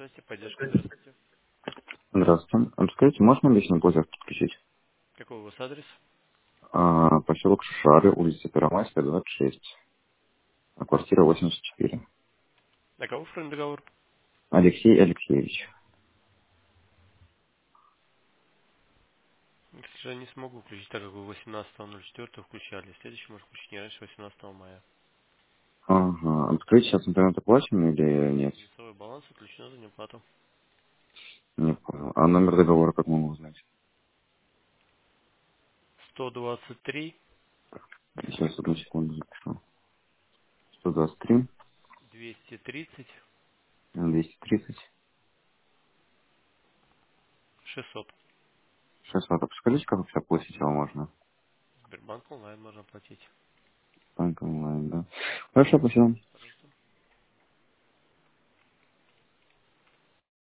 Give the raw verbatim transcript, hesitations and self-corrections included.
Связи, поддержка, здравствуйте. Здравствуйте. А Скажите, можно личный платеж подключить? Какой у вас адрес? А, поселок Шишары, улица Первомайская, двадцать шесть, а квартира восемьдесят четыре. На кого оформлен договор? Алексей Алексеевич. К сожалению, не смогу включить, так как вы восемнадцатого ноль четвёртого включали. Следующий может включить не раньше восемнадцатого мая. Ага. Открыть сейчас интернет-оплачивание или нет? Лицевой баланс отключено за неуплату. Не понял. А номер договора как могу узнать? сто двадцать три Сейчас, одну секунду запишу. сто двадцать три, двести тридцать двести тридцать, шестьсот. шестьсот. А подскажите, как вообще оплатить его можно? Сбербанк онлайн можно платить. Банк онлайн, да. Хорошо, спасибо.